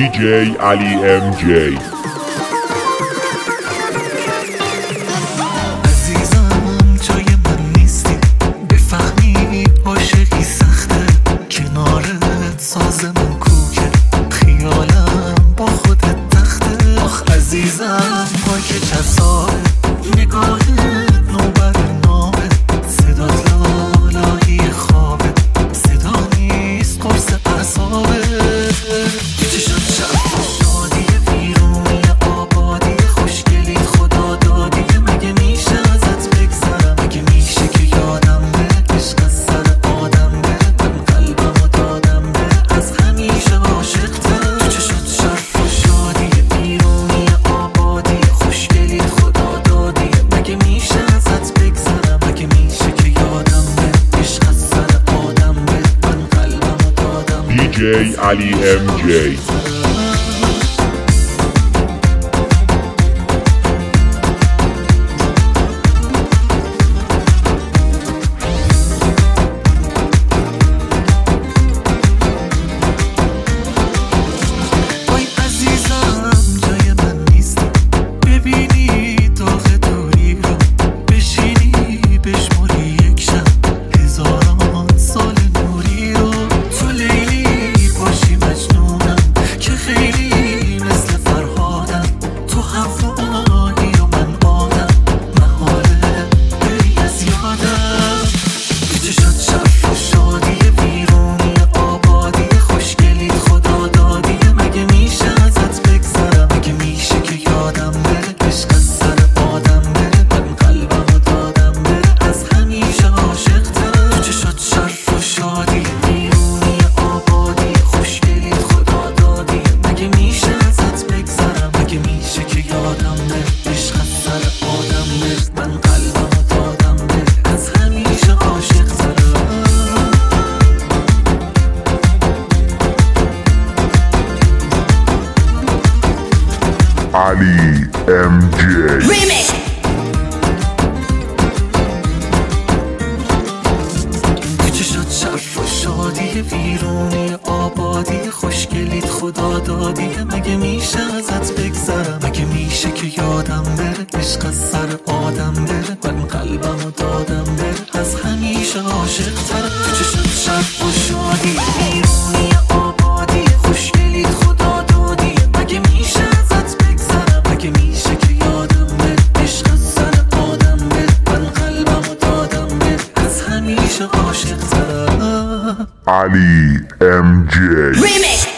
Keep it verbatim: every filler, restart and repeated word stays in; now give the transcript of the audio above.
دی جی علی ام جی. عزیزم پاک چسابه نگاهت نوبر نامه صدات لالایی خوابه صدا نیست قرص اعصابه چشات شب شادی ویرونی آبادی خوشگلیت خدا دادی مگه میشه ازت بگذرم مگه میشه که یادم بره عشق از سر آدم بره من قلبمو دادم بره از همیشه عاشقتم تو چشات شب و شادی ویرونی آبادی خوشگلیت خدا دادی مگه میشه ازت بگذرم مگه میشه که یادم بره عشق از سر آدم بره من قلبمو دادم دی جی علی ام جی. علی ام جی. Remix. چشات شرف و شادی ویرونی آبادی خوشگلیت خدا دادی مگه میشه ازت بگذرم مگه میشه که یادم بره عشق از سر آدم بره من قلبمو دادم بره از همیشه عاشق‌ترم تو چشات شرف و شادی ویرونی آبادی خوشگلیت خدا دادی مگه میشه ازت بگذرم مگه میشه که یادم بره عشق از سر آدم بره من قلبمو دادم بره از همیشه عاشق‌ترم علی ام جی. Remix.